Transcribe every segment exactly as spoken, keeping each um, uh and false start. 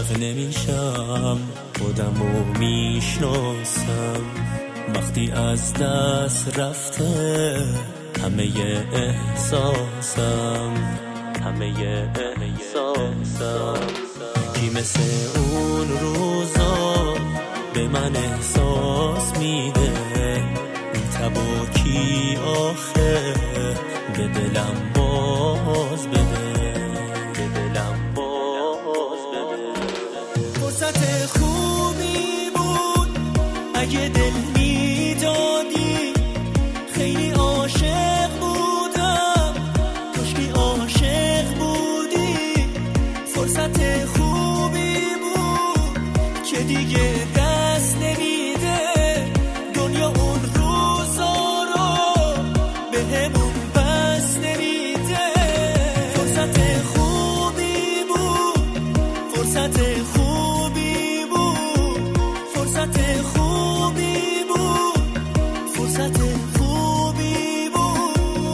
عاشق نمیشم، خودمو میشناسم. وقتی از دست رفته همه احساسم، همه احساسم. کی مثل اون روزا به من احساس میده؟ این تبا کی آخه به دلم باز بده، به دلم باز بده. فرصت خوبی بود اگه دل میدادی، خیلی عاشق بودم کاشکی عاشق بودی. فرصت خوبی بود که دیگه دست نمیده دنیا اون روزا رو به همون بس نمیده. فرصت خوبی بود، فرصت خوبی بود، فرصت خوبی بود، فرصت خوبی بود.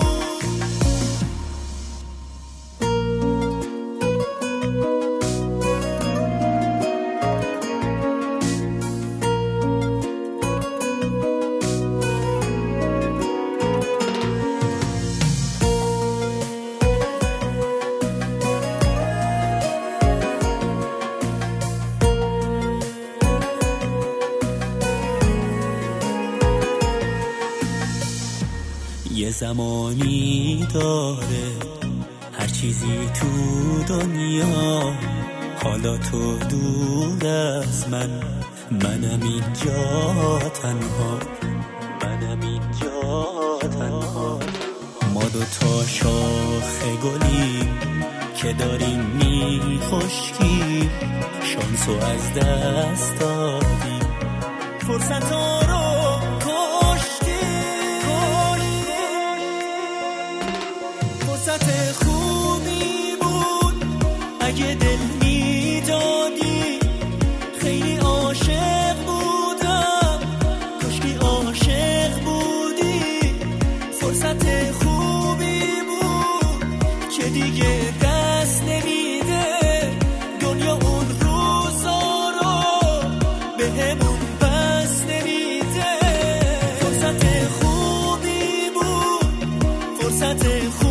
یه زمانی داره هر چیزی تو دنیا، حالا تو دور از من، منم اینجا تنها، منم اینجا تنها. ما دو تا شاخه گلیم که داریم میخشکیم، شانسو از دست دادیم، فرصت ها رو فرصت خوبی بود اگه دل میدادی، خیلی عاشق بودم کاشکی عاشق بودی. فرصت خوبی بود که دیگه دست نمیده دنیا اون روزا رو به همون بس نمیده. فرصت خوبی بود، فرصت خوبی